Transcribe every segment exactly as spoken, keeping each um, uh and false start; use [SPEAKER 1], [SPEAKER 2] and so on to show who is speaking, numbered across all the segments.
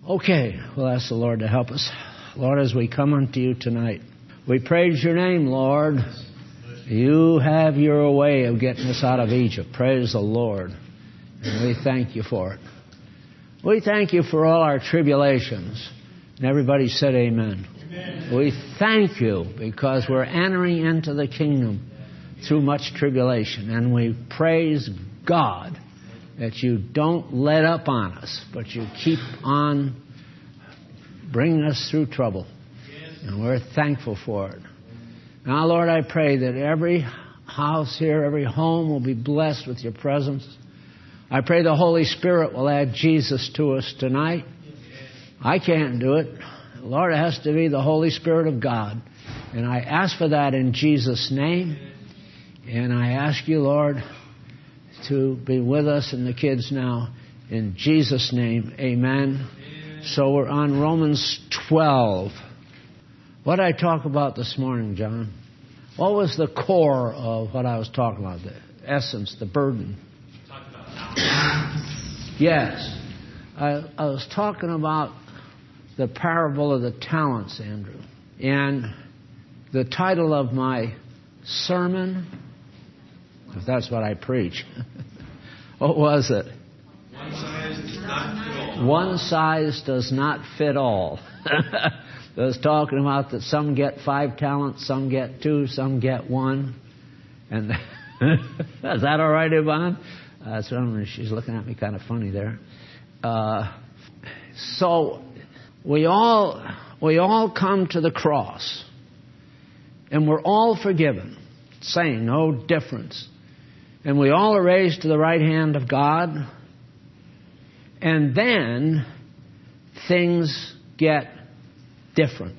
[SPEAKER 1] Okay, we'll ask the Lord to help us. Lord, as we come unto you tonight, we praise your name, Lord. You have your way of getting us out of Egypt. Praise the Lord. And we thank you for it. We thank you for all our tribulations. And everybody said amen. Amen. We thank you because we're entering into the kingdom through much tribulation. And we praise God that you don't let up on us, but you keep on bringing us through trouble. And we're thankful for it. Now, Lord, I pray that every house here, every home will be blessed with your presence. I pray the Holy Spirit will add Jesus to us tonight. I can't do it. Lord, it has to be the Holy Spirit of God. And I ask for that in Jesus' name. And I ask you, Lord, to be with us and the kids now. In Jesus' name, amen. Amen. So we're on Romans twelve. What did I talk about this morning, John? What was the core of what I was talking about? The essence, the burden.
[SPEAKER 2] You talked about talents.
[SPEAKER 1] Yes. I, I was talking about the parable of the talents, Andrew. And the title of my sermon, if that's what I preach, what was it?
[SPEAKER 2] One size does not fit all.
[SPEAKER 1] One size does not fit all. I was talking about that some get five talents, some get two, some get one. And is that all right, Yvonne? Uh, so she's looking at me kind of funny there. Uh, so we all we all come to the cross, and we're all forgiven. Saying no difference. And we all are raised to the right hand of God. And then things get different.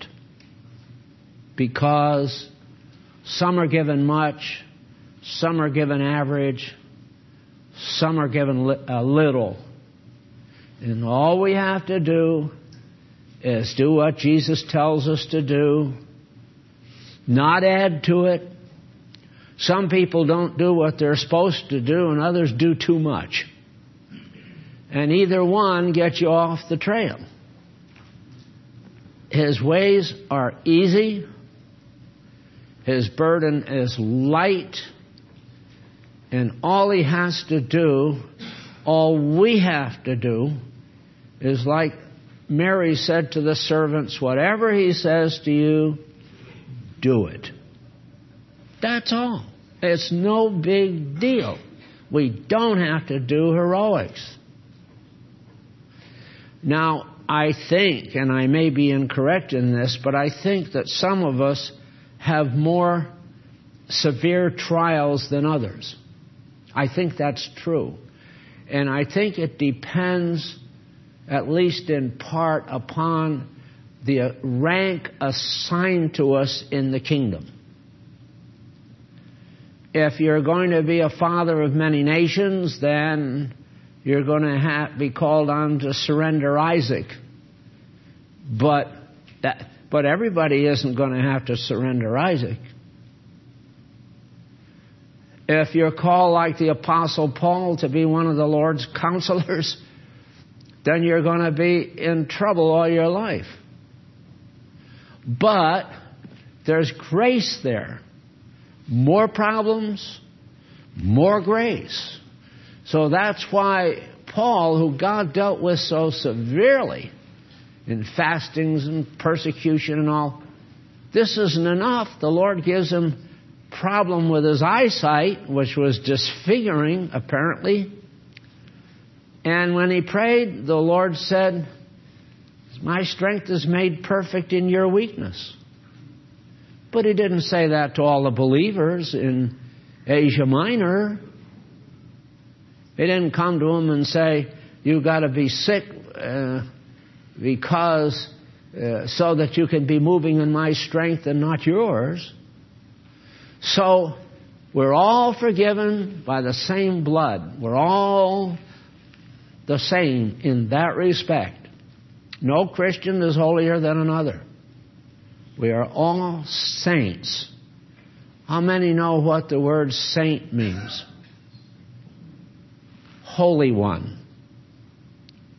[SPEAKER 1] Because some are given much, some are given average, some are given li- a little. And all we have to do is do what Jesus tells us to do, not add to it. Some people don't do what they're supposed to do, and others do too much. And either one gets you off the trail. His ways are easy. His burden is light. And all he has to do, all we have to do, is like Mary said to the servants, whatever he says to you, do it. That's all. It's no big deal. We don't have to do heroics. Now, I think, and I may be incorrect in this, but I think that some of us have more severe trials than others. I think that's true. And I think it depends, at least in part, upon the rank assigned to us in the kingdom. If you're going to be a father of many nations, then you're going to have, be called on to surrender Isaac. But that, but everybody isn't going to have to surrender Isaac. If you're called like the Apostle Paul to be one of the Lord's counselors, then you're going to be in trouble all your life. But there's grace there. More problems, more grace. So that's why Paul, who God dealt with so severely in fastings and persecution and all, this isn't enough. The Lord gives him problem with his eyesight, which was disfiguring, apparently. And when he prayed, the Lord said, my strength is made perfect in your weakness. But he didn't say that to all the believers in Asia Minor. He didn't come to them and say, you've got to be sick uh, because uh, so that you can be moving in my strength and not yours. So we're all forgiven by the same blood. We're all the same in that respect. No Christian is holier than another. We are all saints. How many know what the word saint means? Holy one.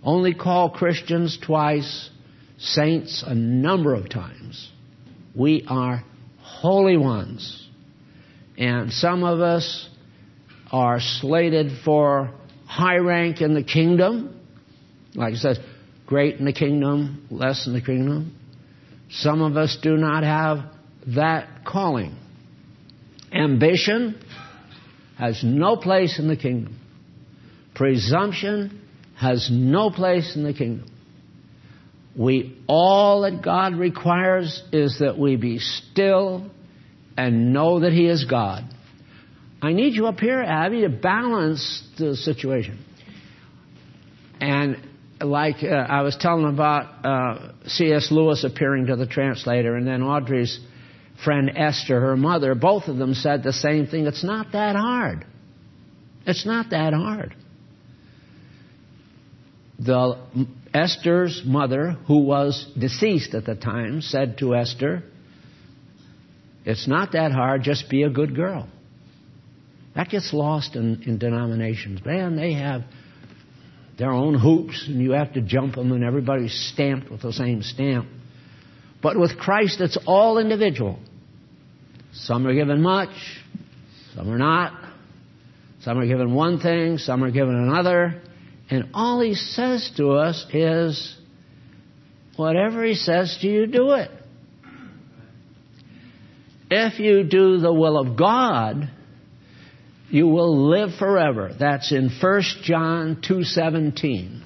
[SPEAKER 1] only called Christians twice, saints a number of times. We are holy ones. And some of us are slated for high rank in the kingdom. Like it says, great in the kingdom, less in the kingdom. Some of us do not have that calling. Ambition has no place in the kingdom. Presumption has no place in the kingdom. We, all that God requires is that we be still and know that He is God. I need you up here, Abby, to balance the situation. And like uh, I was telling about uh, C S Lewis appearing to the translator, and then Audrey's friend Esther, her mother, both of them said the same thing. It's not that hard. It's not that hard. The Esther's mother, who was deceased at the time, said to Esther, it's not that hard, just be a good girl. That gets lost in, in denominations. Man, they have their own hoops, and you have to jump them, and everybody's stamped with the same stamp. But with Christ, it's all individual. Some are given much, some are not. Some are given one thing, some are given another. And all He says to us is, whatever He says to you, do it. If you do the will of God, you will live forever. That's in First John two seventeen.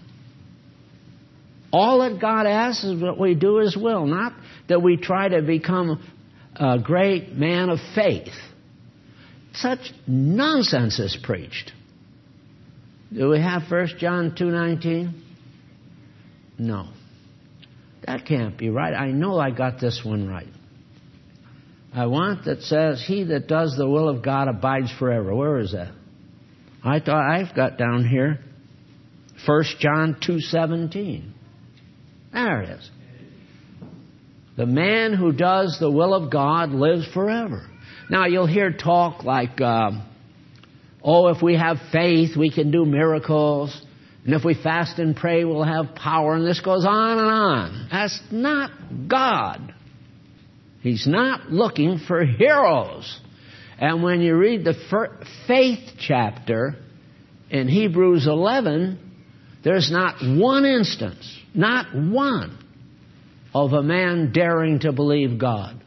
[SPEAKER 1] All that God asks is that we do His will, not that we try to become a great man of faith. Such nonsense is preached. Do we have First John two nineteen? No. That can't be right. I know I got this one right. I want that says, he that does the will of God abides forever. Where is that? I thought I've got down here First John two seventeen. There it is. The man who does the will of God lives forever. Now you'll hear talk like, uh, oh, if we have faith, we can do miracles. And if we fast and pray, we'll have power. And this goes on and on. That's not God. He's not looking for heroes. And when you read the faith chapter in Hebrews eleven, there's not one instance, not one, of a man daring to believe God.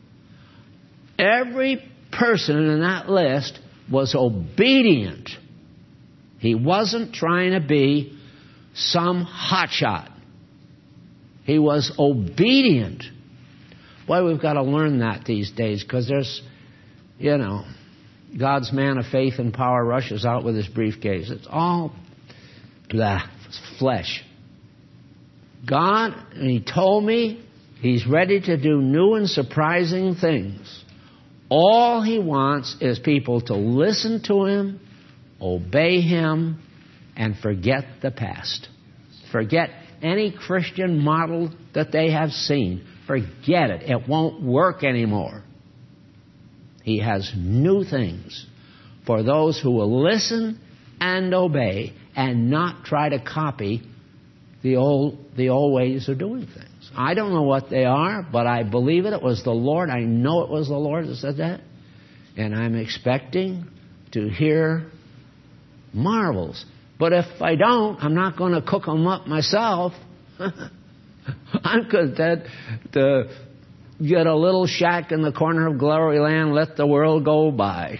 [SPEAKER 1] Every person in that list was obedient. He wasn't trying to be some hotshot. He was obedient. Boy, we've got to learn that these days, because there's, you know, God's man of faith and power rushes out with his briefcase. It's all blah, flesh. God, and He told me He's ready to do new and surprising things. All He wants is people to listen to Him, obey Him, and forget the past. Forget any Christian model that they have seen. Forget it. It won't work anymore. He has new things for those who will listen and obey and not try to copy the old, the old ways of doing things. I don't know what they are, but I believe it. It was the Lord. I know it was the Lord that said that. And I'm expecting to hear marvels. But if I don't, I'm not going to cook them up myself. I'm content to get a little shack in the corner of Glory Land, let the world go by.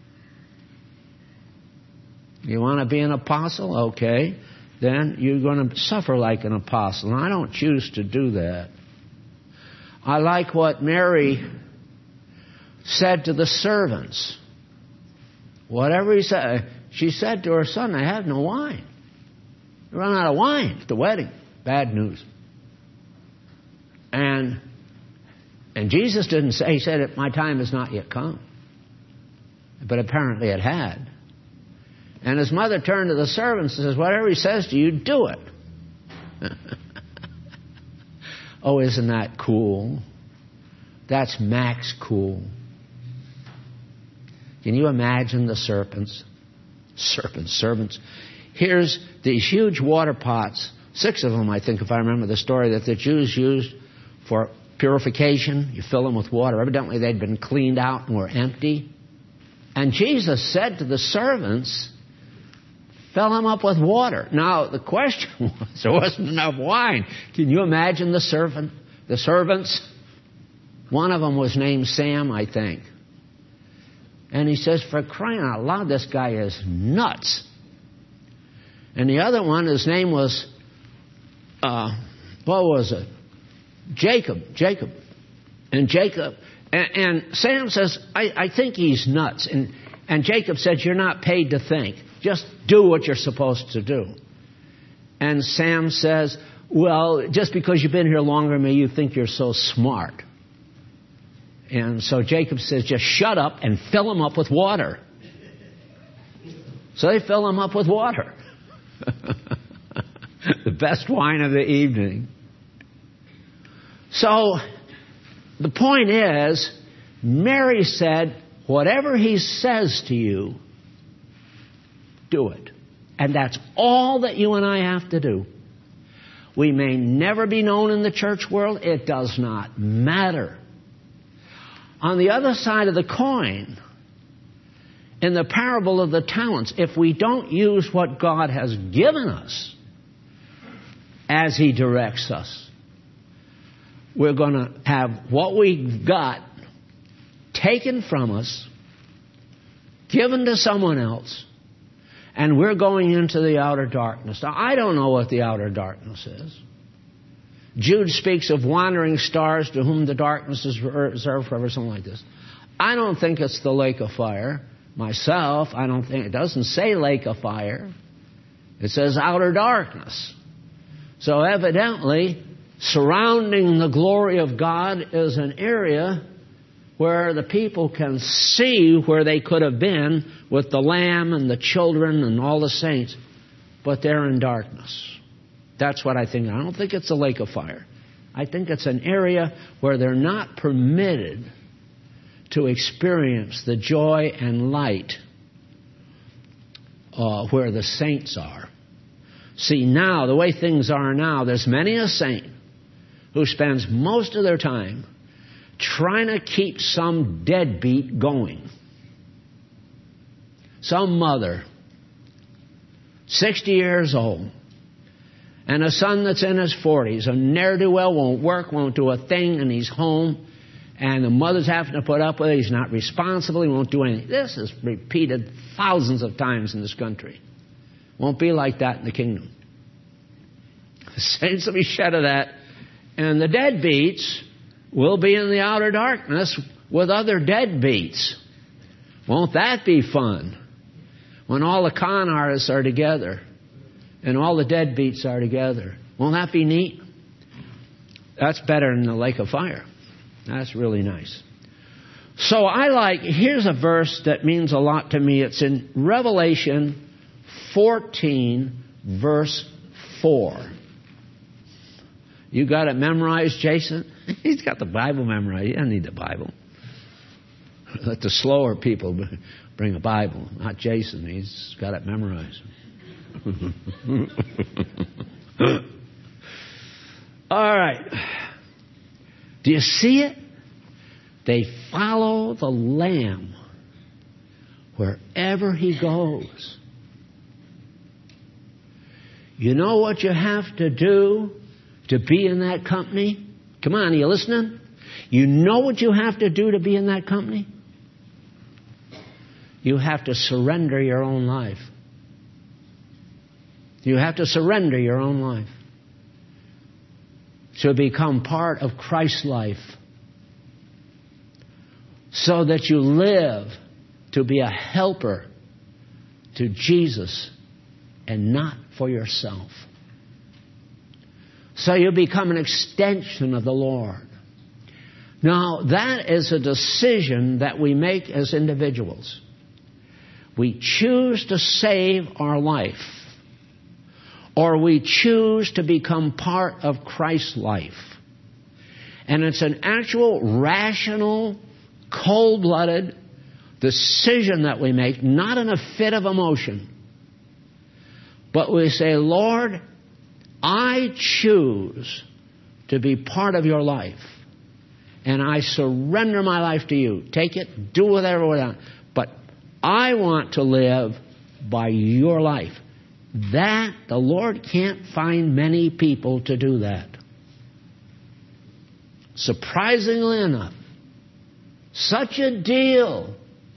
[SPEAKER 1] You want to be an apostle? Okay. Then you're going to suffer like an apostle. And I don't choose to do that. I like what Mary said to the servants. Whatever he said, she said to her son, I have no wine. They run out of wine at the wedding. Bad news. And and Jesus didn't say, He said, my time has not yet come. But apparently it had. And his mother turned to the servants and says, whatever he says to you, do it. Oh, isn't that cool? That's max cool. Can you imagine the serpents? Serpents, servants. Here's these huge water pots six of them, I think, if I remember the story, that the Jews used for purification. You fill them with water. Evidently, they'd been cleaned out and were empty. And Jesus said to the servants, fill them up with water. Now, the question was, there wasn't enough wine. Can you imagine the servant, the servants? One of them was named Sam, I think. And he says, for crying out loud, this guy is nuts. And the other one, his name was, uh, what was it? Jacob. Jacob. And Jacob, and, and Sam says, I, I think he's nuts. And, and Jacob said, you're not paid to think. Just do what you're supposed to do. And Sam says, well, just because you've been here longer than me, you think you're so smart. And so Jacob says, just shut up and fill him up with water. So they fill him up with water. The best wine of the evening. So the point is, Mary said, whatever he says to you, do it. And that's all that you and I have to do. We may never be known in the church world. It does not matter. On the other side of the coin, in the parable of the talents, if we don't use what God has given us as He directs us, we're going to have what we've got taken from us, given to someone else, and we're going into the outer darkness. Now, I don't know what the outer darkness is. Jude speaks of wandering stars to whom the darkness is reserved forever, something like this. I don't think it's the lake of fire. Myself, I don't think, it doesn't say lake of fire. It says outer darkness. So evidently, surrounding the glory of God is an area where the people can see where they could have been with the Lamb and the children and all the saints, but they're in darkness. That's what I think. I don't think it's a lake of fire. I think it's an area where they're not permitted to experience the joy and light uh, where the saints are. See, now, the way things are now, there's many a saint who spends most of their time trying to keep some deadbeat going. Some mother, sixty years old, and a son that's in his forties, a ne'er-do-well, won't work, won't do a thing, and he's home, and the mother's having to put up with it. He's not responsible. He won't do anything. This is repeated thousands of times in this country. Won't be like that in the kingdom. The saints will be shed of that, and the deadbeats will be in the outer darkness with other deadbeats. Won't that be fun? When all the con artists are together and all the deadbeats are together. Won't that be neat? That's better than the lake of fire. That's really nice. So I like, here's a verse that means a lot to me. It's in Revelation fourteen, verse four. You got it memorized, Jason? He's got the Bible memorized. He doesn't need the Bible. Let the slower people bring a Bible, not Jason. He's got it memorized. All right. Do you see it? They follow the Lamb wherever He goes. You know what you have to do to be in that company? Come on, are you listening? You know what you have to do to be in that company? You have to surrender your own life. You have to surrender your own life to become part of Christ's life, so that you live to be a helper to Jesus and not for yourself. So you become an extension of the Lord. Now, that is a decision that we make as individuals. We choose to save our life, or we choose to become part of Christ's life. And it's an actual, rational, cold-blooded decision that we make, not in a fit of emotion. But we say, Lord, I choose to be part of your life. And I surrender my life to you. Take it, do whatever you want. But I want to live by your life. That, the Lord can't find many people to do that. Surprisingly enough, such a deal.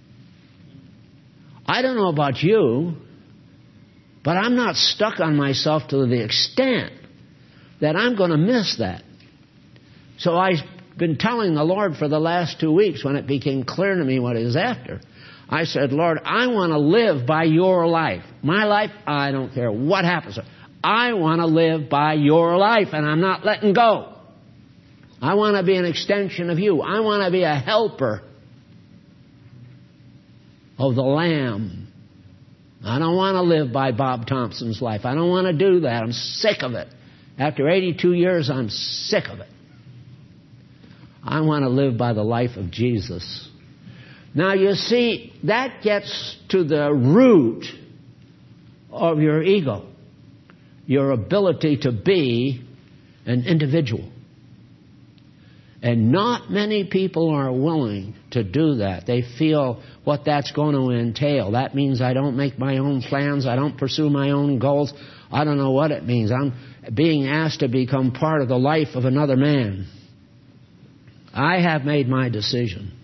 [SPEAKER 1] I don't know about you, but I'm not stuck on myself to the extent that I'm going to miss that. So I've been telling the Lord for the last two weeks when it became clear to me what He was after. I said, Lord, I want to live by your life. My life, I don't care what happens. I want to live by your life, and I'm not letting go. I want to be an extension of you. I want to be a helper of the Lamb. I don't want to live by Bob Thompson's life. I don't want to do that. I'm sick of it. After eighty-two years, I'm sick of it. I want to live by the life of Jesus. Now, you see, that gets to the root of your ego, your ability to be an individual. And not many people are willing to do that. They feel what that's going to entail. That means I don't make my own plans. I don't pursue my own goals. I don't know what it means. I'm being asked to become part of the life of another man. I have made my decision.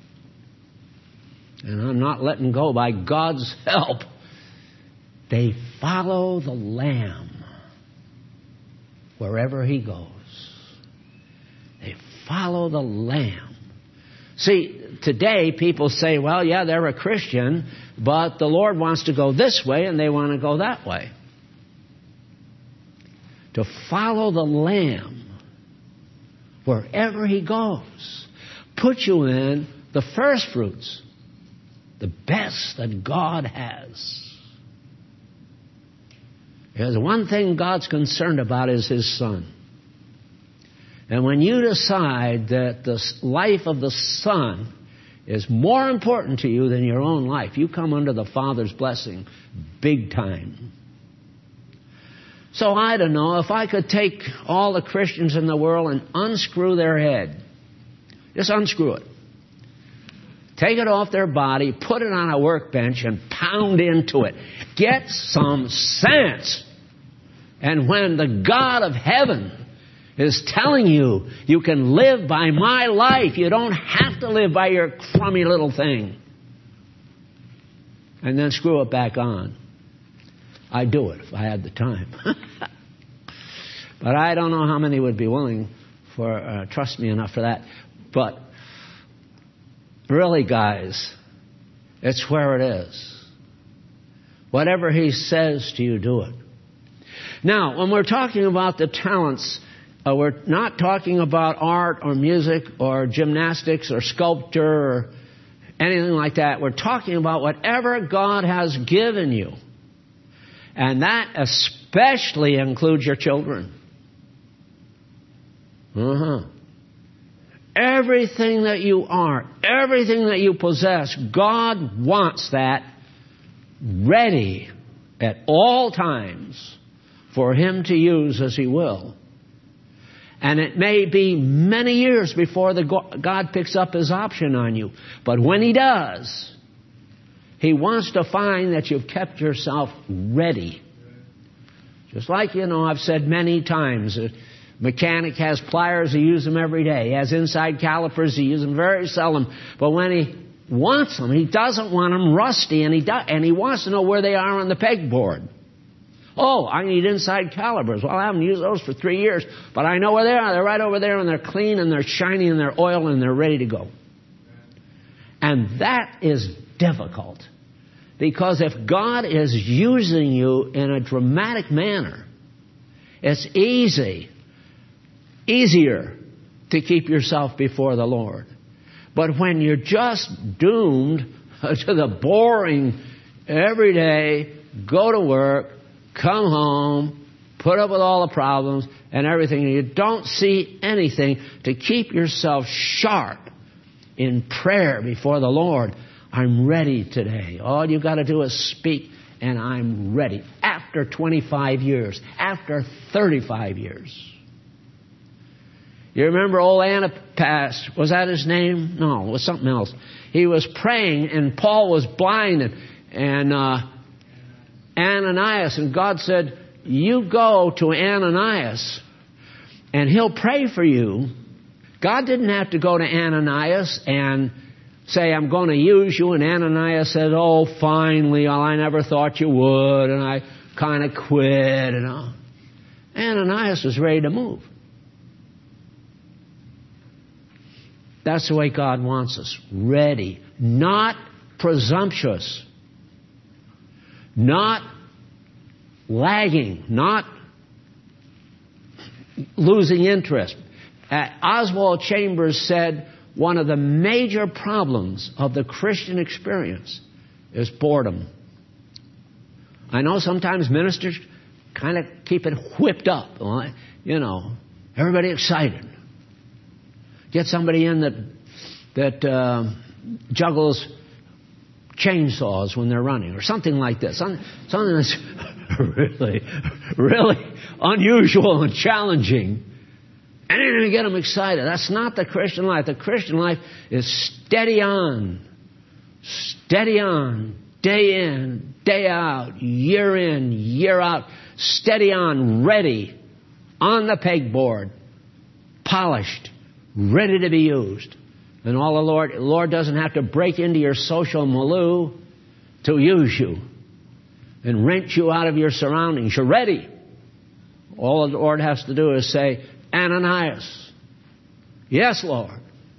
[SPEAKER 1] And I'm not letting go by God's help. They follow the Lamb wherever He goes. They follow the Lamb. See, today people say, well, yeah, they're a Christian, but the Lord wants to go this way and they want to go that way. To follow the Lamb wherever He goes. Put you in the first fruits. The best that God has. There's one thing God's concerned about is His Son. And when you decide that the life of the Son is more important to you than your own life, you come under the Father's blessing big time. So I don't know, if I could take all the Christians in the world and unscrew their head. Just unscrew it. Take it off their body, put it on a workbench, and pound into it. Get some sense. And when the God of heaven is telling you, you can live by my life, you don't have to live by your crummy little thing. And then screw it back on. I'd do it if I had the time. But I don't know how many would be willing for, uh, trust me enough for that. But really, guys, it's where it is. Whatever He says to you, do it. Now, when we're talking about the talents, uh, we're not talking about art or music or gymnastics or sculpture or anything like that. We're talking about whatever God has given you. And that especially includes your children. Uh-huh. Everything that you are, everything that you possess, God wants that ready at all times for Him to use as He will. And it may be many years before the God picks up His option on you. But when He does, He wants to find that you've kept yourself ready. Just like, you know, I've said many times, a mechanic has pliers, he uses them every day. He has inside calipers, he uses them very seldom. But when he wants them, he doesn't want them rusty, and he do, and he wants to know where they are on the pegboard. Oh, I need inside calipers. Well, I haven't used those for three years, but I know where they are. They're right over there, and they're clean, and they're shiny, and they're oiled, and they're ready to go. And that is difficult. Because if God is using you in a dramatic manner, it's easy, easier to keep yourself before the Lord. But when you're just doomed to the boring, every day, go to work, come home, put up with all the problems and everything, and you don't see anything to keep yourself sharp in prayer before the Lord, I'm ready today. All you got to do is speak, and I'm ready. After after twenty-five years, after thirty-five years. You remember old Antipas, was that his name? No, it was something else. He was praying and Paul was blind and, and uh, Ananias, and God said, you go to Ananias and he'll pray for you. God didn't have to go to Ananias and say, I'm going to use you. And Ananias said, oh, finally, well, I never thought you would. And I kind of quit. And all. Ananias was ready to move. That's the way God wants us. Ready. Not presumptuous. Not lagging. Not losing interest. Uh, Oswald Chambers said one of the major problems of the Christian experience is boredom. I know sometimes ministers kind of keep it whipped up. You know, everybody excited. Get somebody in that that uh, juggles chainsaws when they're running or something like this. Something, something that's really, really unusual and challenging. And you're going to get them excited. That's not the Christian life. The Christian life is steady on. Steady on. Day in, day out. Year in, year out. Steady on. Ready. On the pegboard. Polished. Ready to be used. And all the Lord, the Lord doesn't have to break into your social milieu to use you. And wrench you out of your surroundings. You're ready. All the Lord has to do is say, Ananias. Yes, Lord.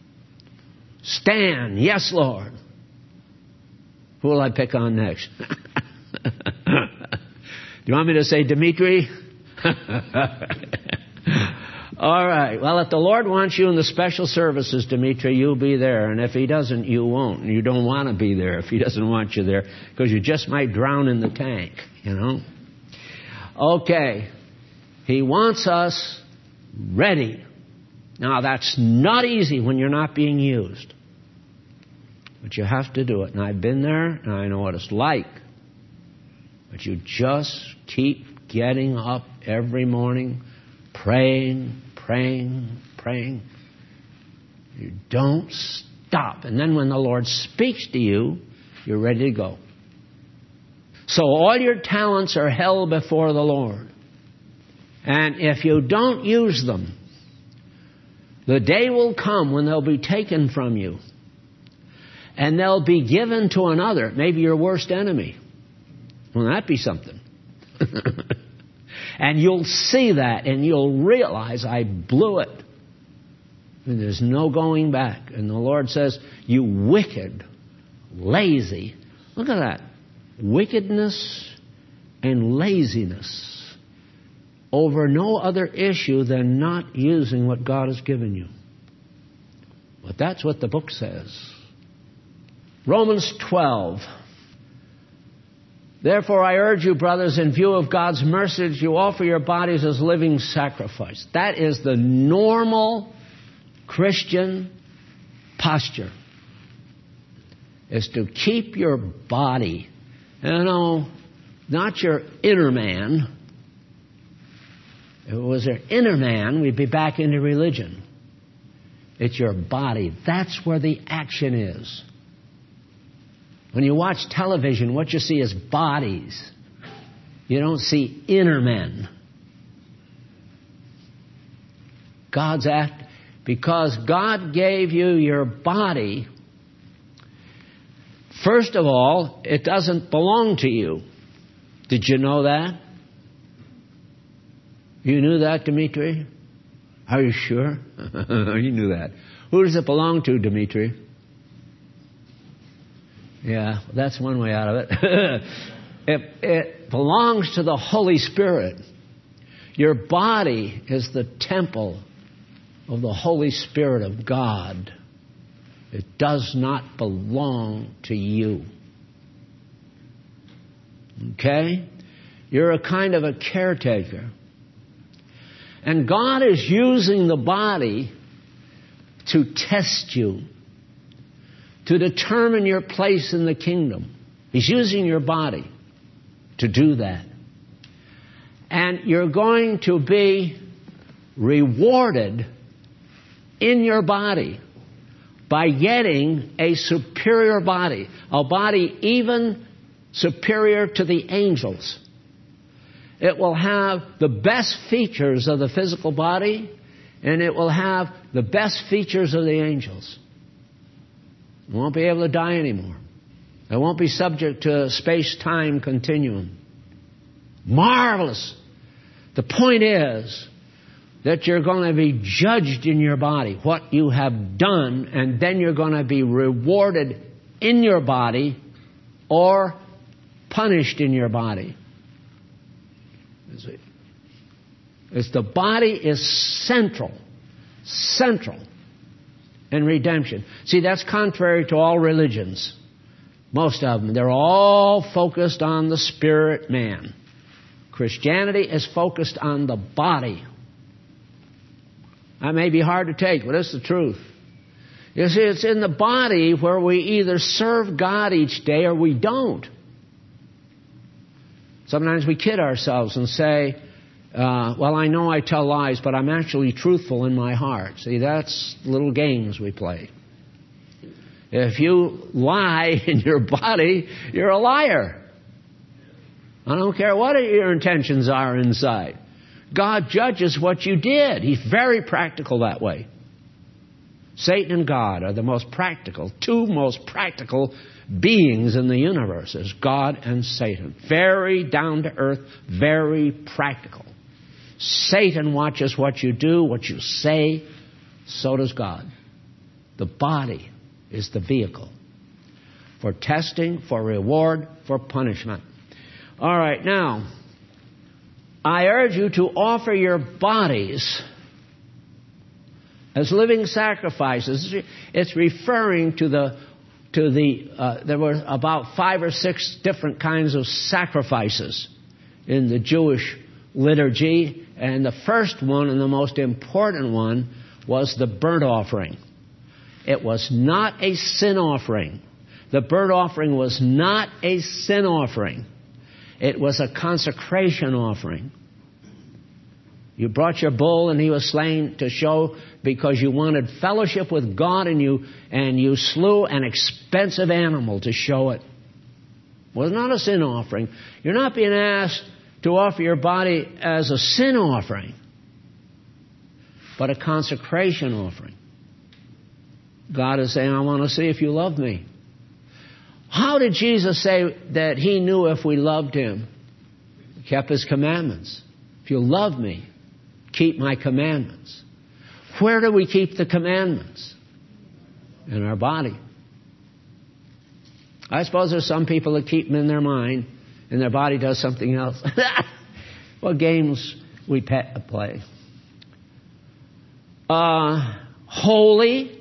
[SPEAKER 1] Stan. Yes, Lord. Who will I pick on next? Do you want me to say Dimitri? All right. Well, if the Lord wants you in the special services, Dimitri, you'll be there. And if He doesn't, you won't. You don't want to be there if He doesn't want you there, because you just might drown in the tank, you know. Okay. He wants us ready. Now, that's not easy when you're not being used. But you have to do it. And I've been there, and I know what it's like. But you just keep getting up every morning, praying, praying, praying. You don't stop. And then when the Lord speaks to you, you're ready to go. So all your talents are held before the Lord. And if you don't use them, the day will come when they'll be taken from you. And they'll be given to another, maybe your worst enemy. Won't that be something? And you'll see that and you'll realize I blew it. And there's no going back. And the Lord says, you wicked, lazy. Look at that. Wickedness and laziness over no other issue than not using what God has given you. But that's what the book says. Romans twelve. Therefore I urge you, brothers, in view of God's mercy, you offer your bodies as living sacrifice. That is the normal Christian posture. Is to keep your body, you know, not your inner man. If it was your inner man, we'd be back into religion. It's your body. That's where the action is. When you watch television, what you see is bodies. You don't see inner men. God's act, because God gave you your body, first of all, it doesn't belong to you. Did you know that? You knew that, Dimitri? Are you sure? You knew that. Who does it belong to, Dimitri? Yeah, that's one way out of it. it. It belongs to the Holy Spirit. Your body is the temple of the Holy Spirit of God. It does not belong to you. Okay? You're a kind of a caretaker. And God is using the body to test you, to determine your place in the kingdom. He's using your body to do that. And you're going to be rewarded in your body by getting a superior body, a body even superior to the angels. It will have the best features of the physical body, and it will have the best features of the angels. It won't be able to die anymore. It won't be subject to a space-time continuum. Marvelous. The point is that you're going to be judged in your body, what you have done, and then you're going to be rewarded in your body or punished in your body. It's the body is central, central in redemption. See, that's contrary to all religions. Most of them. They're all focused on the spirit man. Christianity is focused on the body. That may be hard to take, but it's the truth. You see, it's in the body where we either serve God each day or we don't. Sometimes we kid ourselves and say, uh, well, I know I tell lies, but I'm actually truthful in my heart. See, that's little games we play. If you lie in your body, you're a liar. I don't care what your intentions are inside. God judges what you did. He's very practical that way. Satan and God are the most practical, two most practical beings in the universe, is God and Satan. Very down to earth, very practical. Satan watches what you do, what you say. So does God. The body is the vehicle for testing, for reward, for punishment. All right, now, I urge you to offer your bodies as living sacrifices. It's referring to the to the uh, there were about five or six different kinds of sacrifices in the Jewish liturgy, and the first one and the most important one was the burnt offering. It was not a sin offering. The burnt offering was not a sin offering. It was a consecration offering. You brought your bull and he was slain to show because you wanted fellowship with God, and you and you slew an expensive animal to show it. It was not a sin offering. You're not being asked to offer your body as a sin offering, but a consecration offering. God is saying, I want to see if you love me. How did Jesus say that he knew if we loved him? He kept his commandments. If you love me, keep my commandments. Where do we keep the commandments? In our body. I suppose there's some people that keep them in their mind and their body does something else. What games we play. Uh, holy.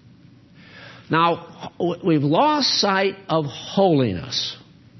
[SPEAKER 1] Now, we've lost sight of holiness.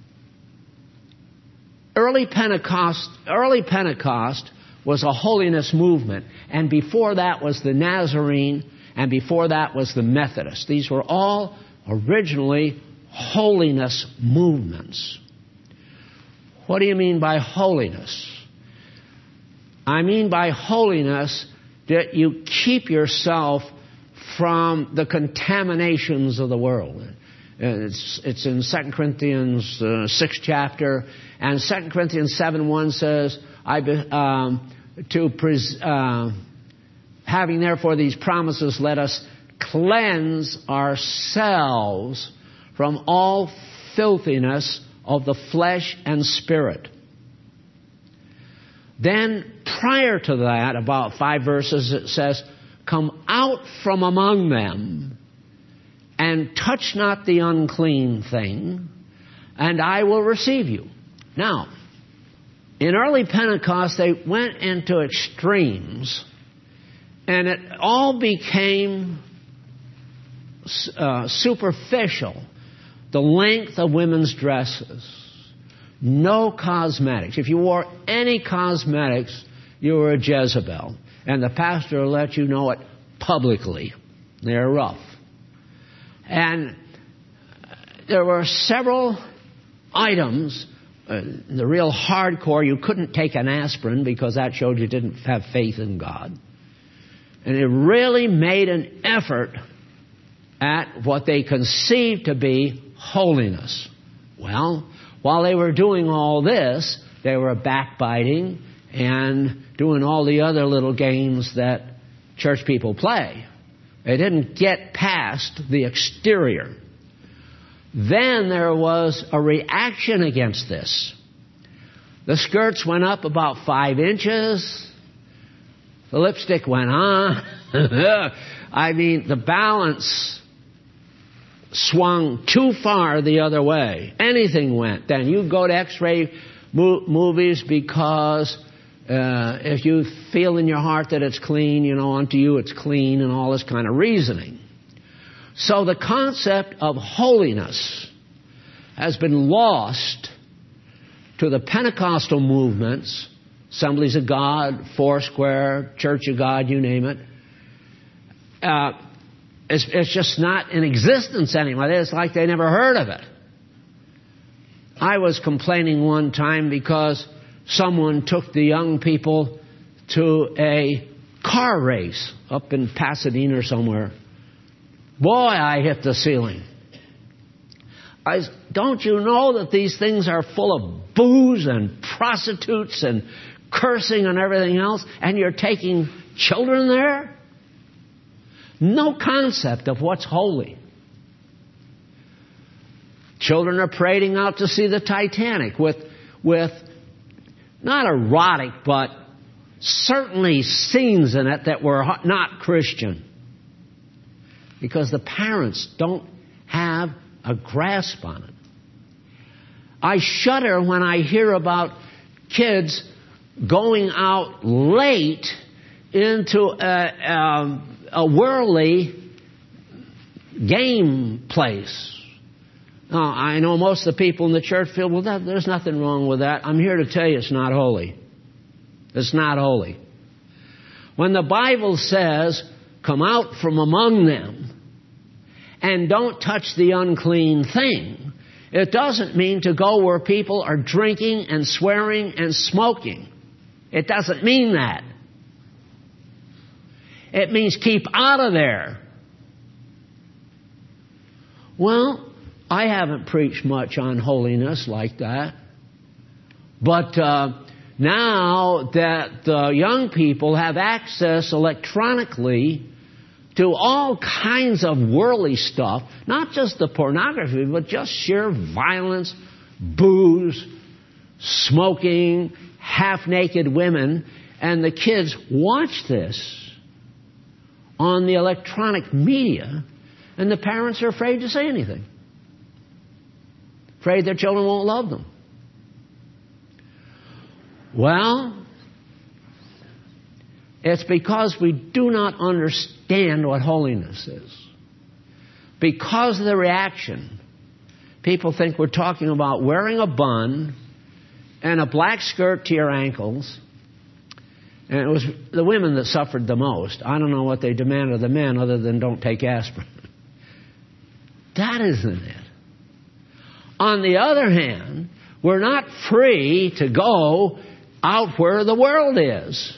[SPEAKER 1] Early Pentecost, early Pentecost was a holiness movement, and before that was the Nazarene, and before that was the Methodist. These were all originally holiness movements. What do you mean by holiness? I mean by holiness that you keep yourself from the contaminations of the world. It's, it's in Second Corinthians uh, sixth chapter, and Second Corinthians seven one says, I be, um, to pres- uh, having therefore these promises, let us cleanse ourselves from all filthiness of the flesh and spirit. Then prior to that, about five verses, it says, come out from among them and touch not the unclean thing, and I will receive you. Now, in early Pentecost, they went into extremes, and it all became uh, superficial. The length of women's dresses. No cosmetics. If you wore any cosmetics, you were a Jezebel. And the pastor will let you know it publicly. They're rough. And there were several items uh, the real hardcore, you couldn't take an aspirin because that showed you didn't have faith in God. And it really made an effort at what they conceived to be holiness. Well, while they were doing all this, they were backbiting and doing all the other little games that church people play. They didn't get past the exterior. Then there was a reaction against this. The skirts went up about five inches. The lipstick went on. I mean, the balance swung too far the other way. Anything went. Then you go to X-ray mo- movies because uh, if you feel in your heart that it's clean, you know, unto you it's clean, and all this kind of reasoning. So the concept of holiness has been lost to the Pentecostal movements, Assemblies of God, Foursquare, Church of God, you name it. Uh, it's, it's just not in existence anymore. It's like they never heard of it. I was complaining one time because someone took the young people to a car race up in Pasadena or somewhere. Boy, I hit the ceiling. I, don't you know that these things are full of booze and prostitutes and cursing and everything else, and you're taking children there? No concept of what's holy. Children are parading out to see the Titanic with, with not erotic, but certainly scenes in it that were not Christian. Because the parents don't have a grasp on it. I shudder when I hear about kids going out late into a, um, a worldly game place. Now, I know most of the people in the church feel, well, that, there's nothing wrong with that. I'm here to tell you it's not holy. It's not holy. When the Bible says, come out from among them and don't touch the unclean thing, it doesn't mean to go where people are drinking and swearing and smoking. It doesn't mean that. It means keep out of there. Well, I haven't preached much on holiness like that. But uh, now that the young people have access electronically to all kinds of worldly stuff, not just the pornography, but just sheer violence, booze, smoking, half-naked women, and the kids watch this on the electronic media, and the parents are afraid to say anything. Afraid their children won't love them. Well, it's because we do not understand what holiness is. Because of the reaction, people think we're talking about wearing a bun and a black skirt to your ankles. And it was the women that suffered the most. I don't know what they demand of the men other than don't take aspirin. That isn't it. On the other hand, we're not free to go out where the world is.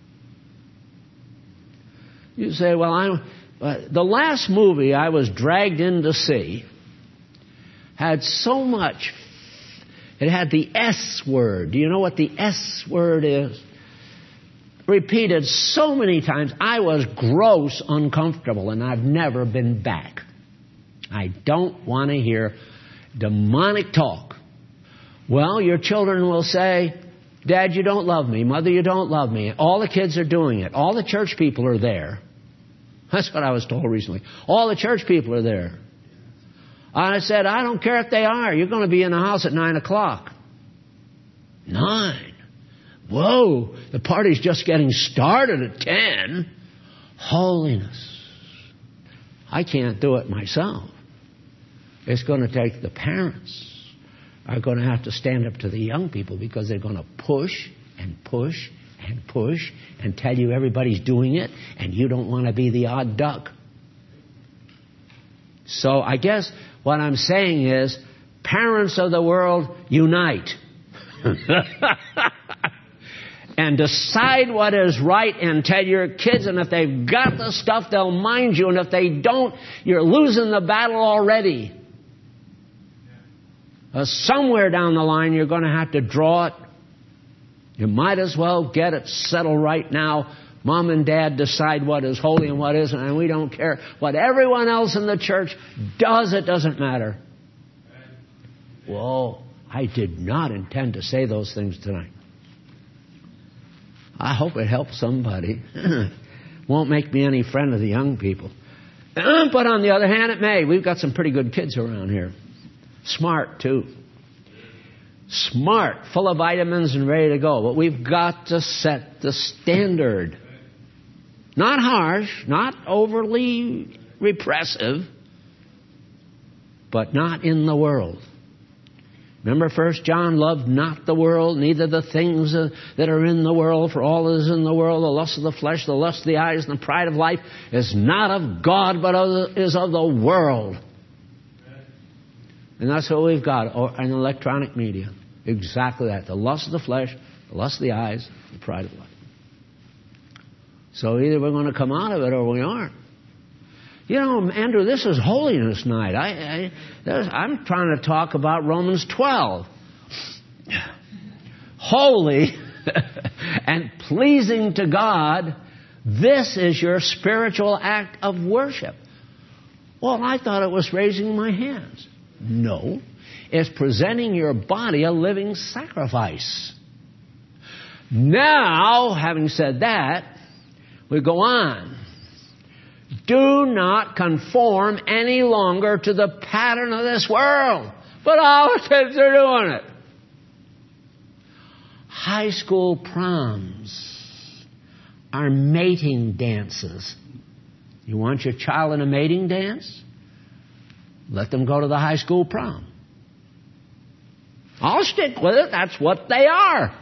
[SPEAKER 1] You say, well, I'm, uh, the last movie I was dragged in to see had so much, it had the S word. Do you know what the S word is? Repeated so many times, I was gross uncomfortable, and I've never been back. I don't want to hear demonic talk. Well, your children will say, Dad, you don't love me. Mother, you don't love me. All the kids are doing it. All the church people are there. That's what I was told recently. All the church people are there. And I said, I don't care if they are. You're going to be in the house at nine o'clock. Nine? Whoa, the party's just getting started at ten. Holiness. I can't do it myself. It's going to take the parents are going to have to stand up to the young people because they're going to push and push and push and tell you everybody's doing it and you don't want to be the odd duck. So I guess what I'm saying is, parents of the world, unite. And decide what is right and tell your kids, and if they've got the stuff, they'll mind you, and if they don't, you're losing the battle already. Uh, somewhere down the line, you're going to have to draw it. You might as well get it settled right now. Mom and Dad decide what is holy and what isn't, and we don't care what everyone else in the church does. It doesn't matter. Whoa, I did not intend to say those things tonight. I hope it helps somebody. Won't make me any friend of the young people. But on the other hand, it may. We've got some pretty good kids around here. Smart, too. Smart, full of vitamins and ready to go. But we've got to set the standard. Not harsh, not overly repressive, but not in the world. Remember First John, love not the world, neither the things uh, that are in the world, for all that is in the world, the lust of the flesh, the lust of the eyes, and the pride of life, is not of God, but of the, is of the world. And that's what we've got in electronic media. Exactly that. The lust of the flesh, the lust of the eyes, the pride of life. So either we're going to come out of it or we aren't. You know, Andrew, this is holiness night. I, I, I'm trying to talk about Romans twelve. Holy and pleasing to God, this is your spiritual act of worship. Well, I thought it was raising my hands. No, it's presenting your body a living sacrifice. Now, having said that, we go on. Do not conform any longer to the pattern of this world. But all the kids are doing it. High school proms are mating dances. You want your child in a mating dance? Let them go to the high school prom. I'll stick with it. That's what they are.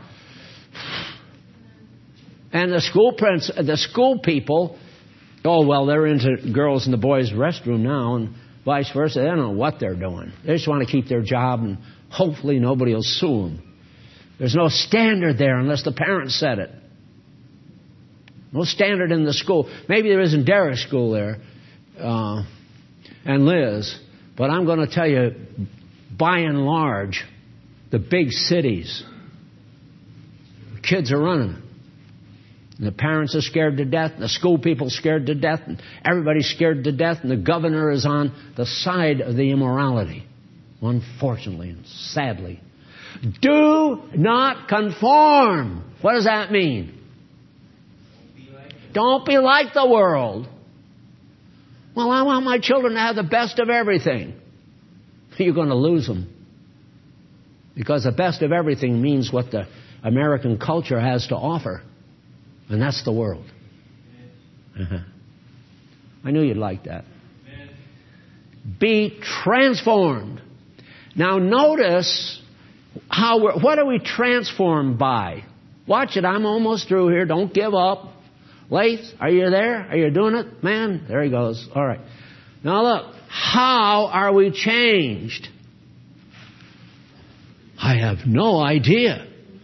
[SPEAKER 1] And the school prince, the school people, oh, well, they're into girls in the boys' restroom now and vice versa. They don't know what they're doing. They just want to keep their job and hopefully nobody will sue them. There's no standard there unless the parents said it. No standard in the school. Maybe there is in Derek's school there uh, and Liz. But I'm going to tell you, by and large, the big cities, kids are running it. And the parents are scared to death, and the school people are scared to death, and everybody's scared to death, and the governor is on the side of the immorality, unfortunately and sadly. Do not conform. What does that mean? Don't be like the world. Well, I want my children to have the best of everything. You're going to lose them. Because the best of everything means what the American culture has to offer. And that's the world. Uh-huh. I knew you'd like that. Be transformed. Now notice how we're, what are we transformed by? Watch it. I'm almost through here. Don't give up. Lath, are you there? Are you doing it? Man, there he goes. All right. Now look. How are we changed? I have no idea.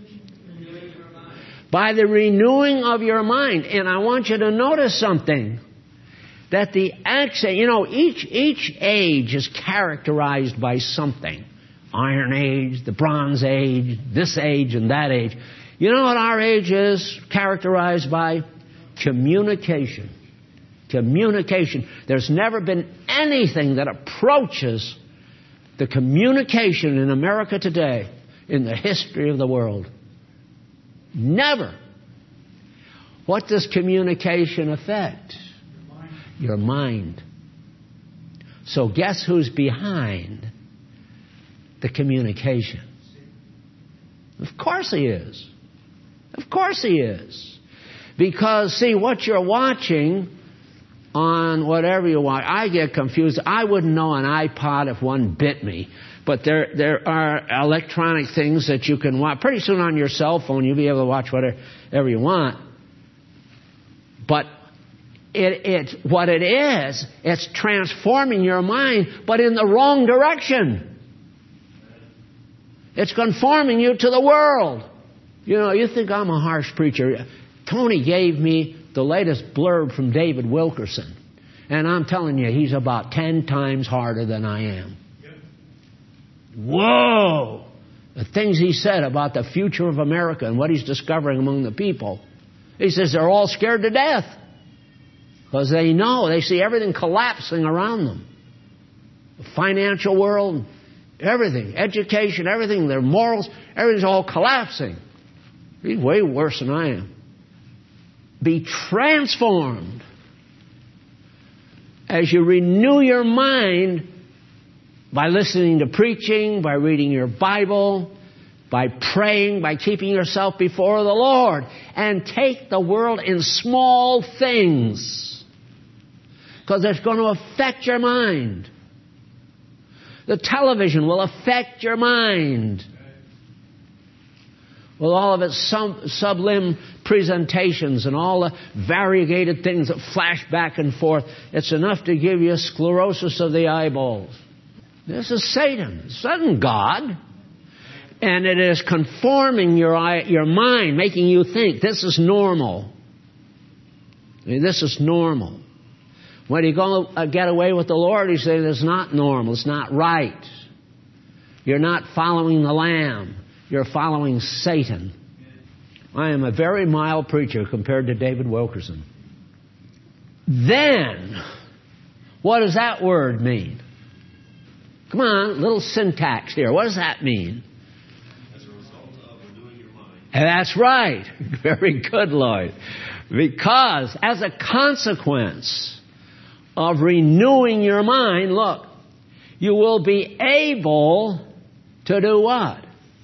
[SPEAKER 1] By the renewing of your mind. And I want you to notice something. That the accent, you know, each, each age is characterized by something. Iron Age, the Bronze Age, this age and that age. You know what our age is characterized by? Communication. Communication. There's never been anything that approaches the communication in America today in the history of the world. Never. What does communication affect? Your mind. So guess who's behind the communication? Of course he is. Of course he is. Because, see, what you're watching on whatever you watch, I get confused. I wouldn't know an iPod if one bit me. But there there are electronic things that you can watch. Pretty soon on your cell phone, you'll be able to watch whatever you want. But it, it what it is, it's transforming your mind, but in the wrong direction. It's conforming you to the world. You know, you think I'm a harsh preacher. Tony gave me the latest blurb from David Wilkerson. And I'm telling you, he's about ten times harder than I am. Whoa! The things he said about the future of America and what he's discovering among the people. He says they're all scared to death. Because they know, they see everything collapsing around them. The financial world, everything, education, everything, their morals, everything's all collapsing. He's way worse than I am. Be transformed as you renew your mind by listening to preaching, by reading your Bible, by praying, by keeping yourself before the Lord. And take the world in small things. Because it's going to affect your mind. The television will affect your mind. With all of its sub- sublime presentations and all the variegated things that flash back and forth, it's enough to give you sclerosis of the eyeballs. This is Satan. It's not God. And it is conforming your eye, your mind, making you think this is normal. I mean, this is normal. When you go uh, get away with the Lord, He says it's not normal. It's not right. You're not following the Lamb. You're following Satan. I am a very mild preacher compared to David Wilkerson. Then, what does that word mean? Come on, little syntax here. What does that mean?
[SPEAKER 2] As a result of renewing your mind.
[SPEAKER 1] And that's right. Very good, Lloyd. Because as a consequence of renewing your mind, look, you will be able to do what?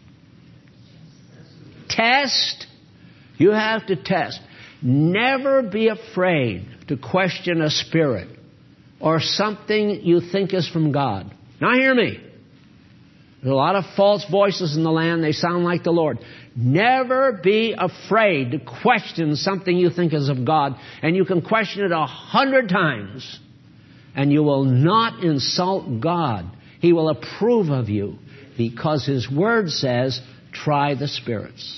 [SPEAKER 1] Test. You have to test. Never be afraid to question a spirit or something you think is from God. Now hear me. There's a lot of false voices in the land. They sound like the Lord. Never be afraid to question something you think is of God. And you can question it a hundred times. And you will not insult God. He will approve of you. Because His Word says, try the spirits.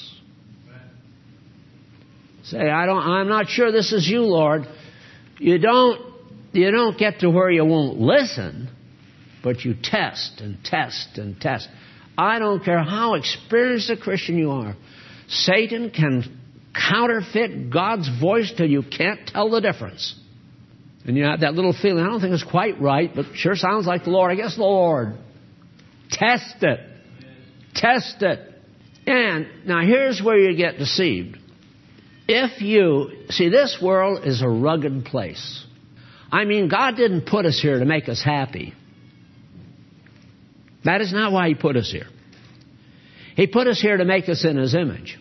[SPEAKER 1] Say, I don't, I'm not sure this is you, Lord. You don't, you don't get to where you won't listen. But you test and test and test. I don't care how experienced a Christian you are. Satan can counterfeit God's voice till you can't tell the difference. And you have that little feeling, I don't think it's quite right, but sure sounds like the Lord. I guess the Lord. Test it. Test it. And now here's where you get deceived. If you, see, this world is a rugged place. I mean, God didn't put us here to make us happy. That is not why He put us here. He put us here to make us in His image.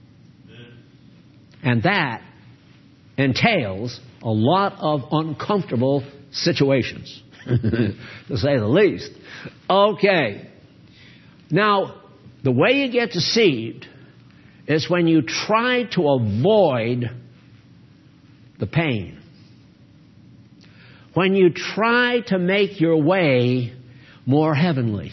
[SPEAKER 1] And that entails a lot of uncomfortable situations, to say the least. Okay. Now, the way you get deceived is when you try to avoid the pain. When you try to make your way more heavenly,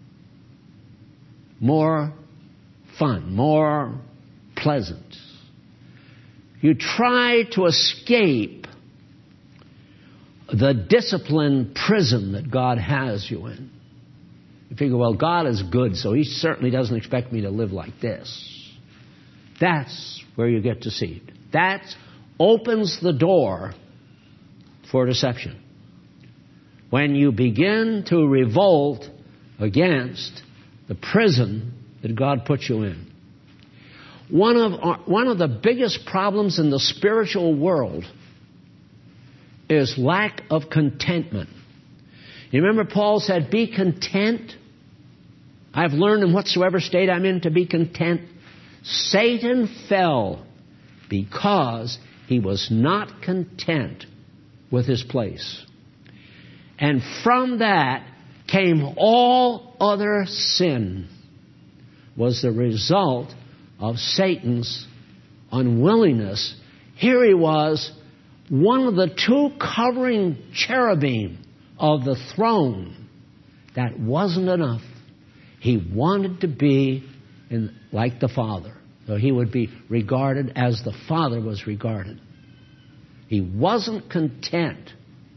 [SPEAKER 1] more fun, more pleasant. You try to escape the disciplined prison that God has you in. You figure, well, God is good, so He certainly doesn't expect me to live like this. That's where you get deceived. That opens the door for deception. When you begin to revolt against the prison that God put you in. One of, our, one of the biggest problems in the spiritual world is lack of contentment. You remember Paul said, be content. I've learned in whatsoever state I'm in to be content. Satan fell because he was not content with his place. And from that came all other sin, was the result of Satan's unwillingness. Here he was, one of the two covering cherubim of the throne. That wasn't enough. He wanted to be in, like the Father. So he would be regarded as the Father was regarded. He wasn't content.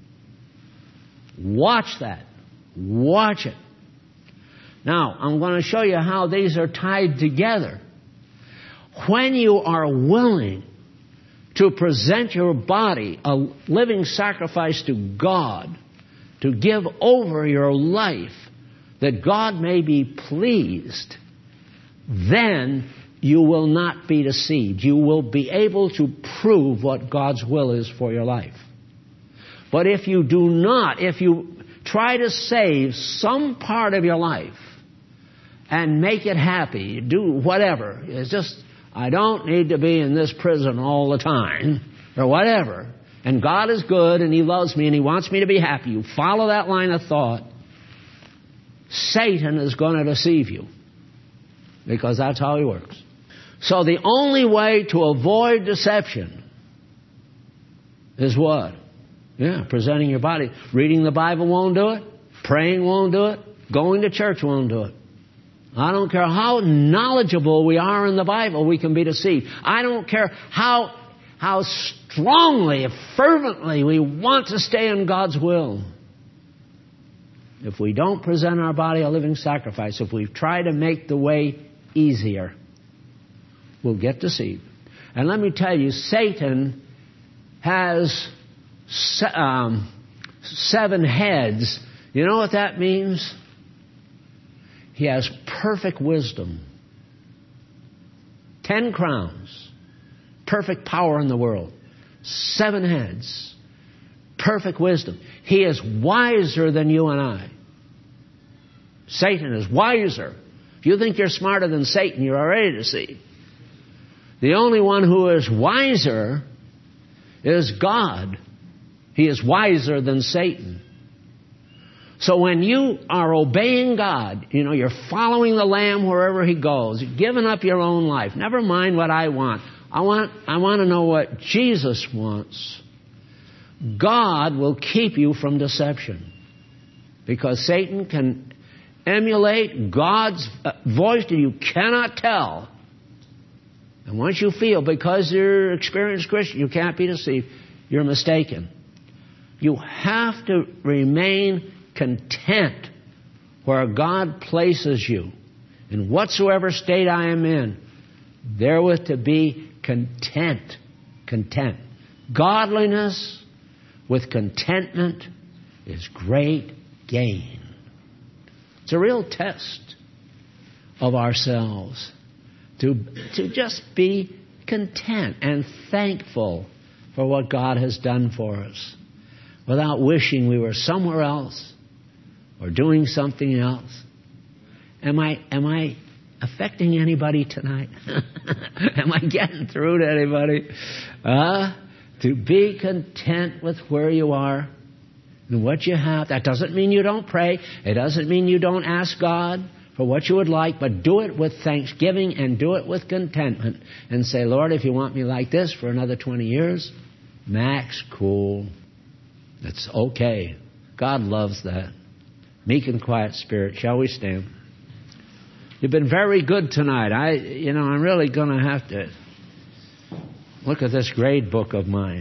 [SPEAKER 1] Watch that. Watch it. Now, I'm going to show you how these are tied together. When you are willing to present your body a living sacrifice to God, to give over your life, that God may be pleased, then you will not be deceived. You will be able to prove what God's will is for your life. But if you do not, if you try to save some part of your life and make it happy, do whatever, it's just, I don't need to be in this prison all the time, or whatever, and God is good and He loves me and He wants me to be happy. You follow that line of thought, Satan is going to deceive you, because that's how he works. So the only way to avoid deception is what? Yeah, presenting your body. Reading the Bible won't do it. Praying won't do it. Going to church won't do it. I don't care how knowledgeable we are in the Bible, we can be deceived. I don't care how, how strongly, fervently we want to stay in God's will. If we don't present our body a living sacrifice, if we try to make the way easier, we'll get deceived. And let me tell you, Satan has se- um, seven heads. You know what that means? He has perfect wisdom. Ten crowns. Perfect power in the world. Seven heads. Perfect wisdom. He is wiser than you and I. Satan is wiser. If you think you're smarter than Satan, you're already deceived. The only one who is wiser is God. He is wiser than Satan. So when you are obeying God, you know, you're following the Lamb wherever He goes, you're giving up your own life. Never mind what I want. I want, I want to know what Jesus wants. God will keep you from deception. Because Satan can emulate God's voice that you cannot tell. And once you feel, because you're an experienced Christian, you can't be deceived, you're mistaken. You have to remain content where God places you. In whatsoever state I am in, therewith to be content. Content. Godliness with contentment is great gain. It's a real test of ourselves to, to just be content and thankful for what God has done for us, without wishing we were somewhere else or doing something else. Am I, am I affecting anybody tonight? Am I getting through to anybody? Uh, to be content with where you are and what you have. That doesn't mean you don't pray. It doesn't mean you don't ask God for what you would like, but do it with thanksgiving and do it with contentment. And say, Lord, if you want me like this for another twenty years, max, cool. It's okay. God loves that. Meek and quiet spirit. Shall we stand? You've been very good tonight. I, you know, I'm really going to have to look at this grade book of mine.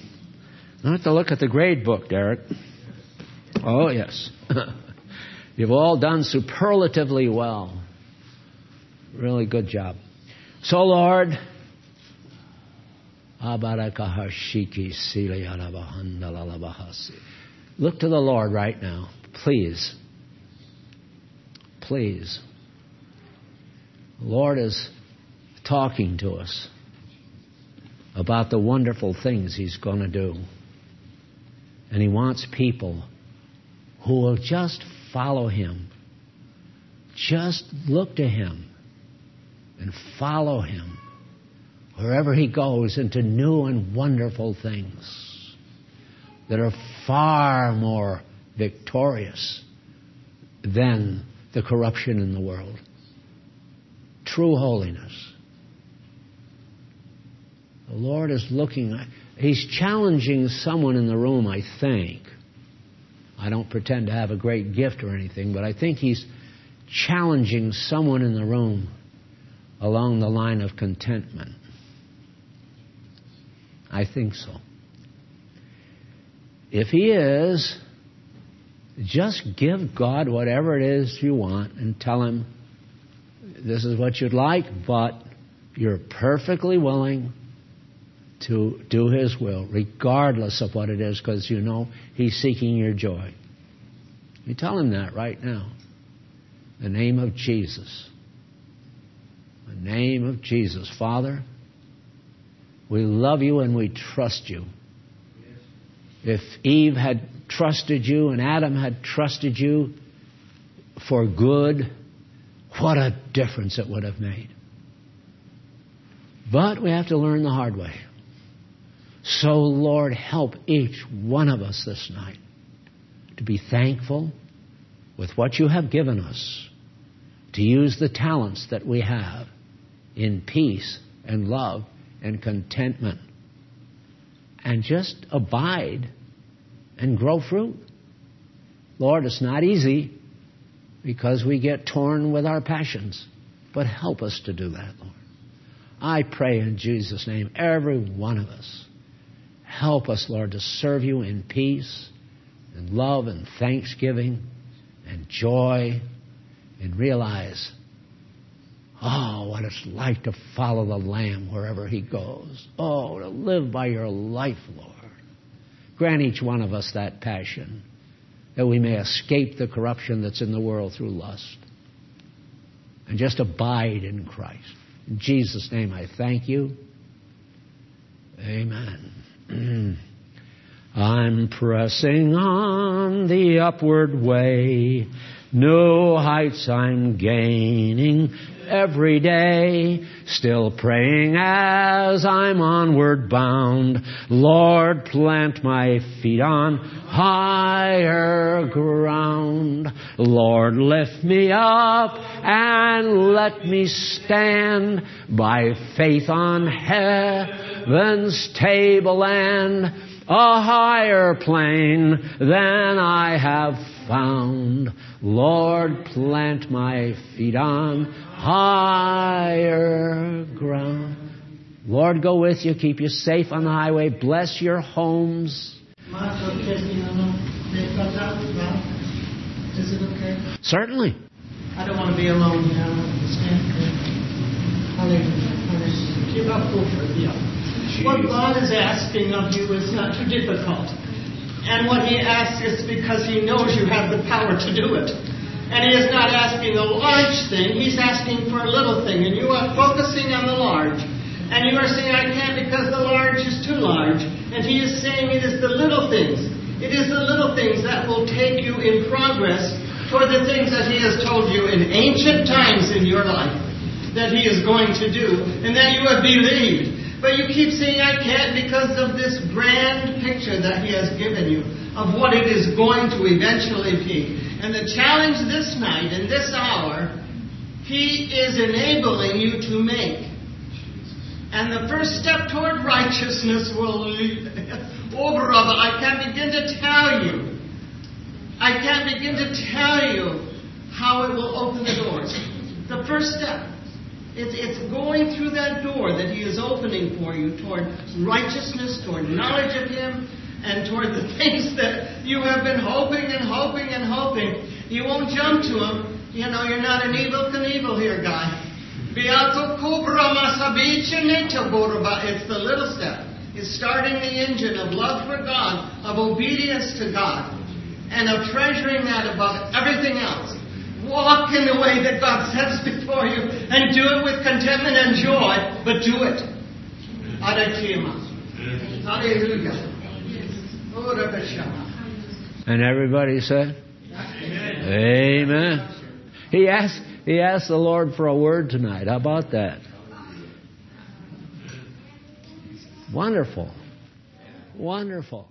[SPEAKER 1] I have to look at the grade book, Derek. Oh, yes. You've all done superlatively well. Really good job. So, Lord, look to the Lord right now. Please. Please. The Lord is talking to us about the wonderful things He's going to do. And He wants people who will just follow Him. Just look to Him and follow Him wherever He goes into new and wonderful things that are far more victorious than the corruption in the world. True holiness. The Lord is looking. He's challenging someone in the room, I think. I don't pretend to have a great gift or anything, but I think He's challenging someone in the room along the line of contentment? I think so. If He is, just give God whatever it is you want and tell Him this is what you'd like, but you're perfectly willing to do His will, regardless of what it is, because you know He's seeking your joy. You tell Him that right now. In the name of Jesus. In the name of Jesus. Father, we love You and we trust You. If Eve had trusted You and Adam had trusted You for good, what a difference it would have made. But we have to learn the hard way. So, Lord, help each one of us this night to be thankful with what You have given us, to use the talents that we have in peace and love and contentment, and just abide and grow fruit. Lord, it's not easy because we get torn with our passions, but help us to do that, Lord. I pray in Jesus' name, every one of us, help us, Lord, to serve You in peace and love and thanksgiving and joy, and realize, oh, what it's like to follow the Lamb wherever He goes. Oh, to live by Your life, Lord. Grant each one of us that passion, that we may escape the corruption that's in the world through lust, and just abide in Christ. In Jesus' name I thank You. Amen. I'm pressing on the upward way. New heights I'm gaining every day. Still praying as I'm onward bound. Lord, plant my feet on higher ground. Lord, lift me up and let me stand by faith on heaven's tableland, a higher plane than I have found. Lord, plant my feet on higher ground. Lord, go with you, keep you safe on the highway, bless your homes.
[SPEAKER 3] Is it okay?
[SPEAKER 1] Certainly.
[SPEAKER 3] I don't want to be alone here. I understand. Hallelujah. Give up over here. What God is asking of you is not too difficult. And what He asks is because He knows you have the power to do it. And He is not asking a large thing. He's asking for a little thing. And you are focusing on the large. And you are saying, I can't because the large is too large. And He is saying it is the little things. It is the little things that will take you in progress toward the things that He has told you in ancient times in your life that He is going to do. And that you have believed. But you keep saying, I can't because of this grand picture that He has given you of what it is going to eventually be. And the challenge this night, in this hour, He is enabling you to make. And the first step toward righteousness will lead over of it. I can't begin to tell you. I can't begin to tell you how it will open the doors. The first step. It's, it's going through that door that He is opening for you toward righteousness, toward knowledge of Him, and toward the things that you have been hoping and hoping and hoping. You won't jump to Him. You know, you're not an evil Knievel here, guy. It's the little step. It's starting the engine of love for God, of obedience to God, and of treasuring that above everything else. Walk in the way that God sets before you and do it with contentment and joy, but do it. Hallelujah.
[SPEAKER 1] And everybody said, Amen. Amen. He asked, he asked the Lord for a word tonight. How about that? Wonderful. Wonderful.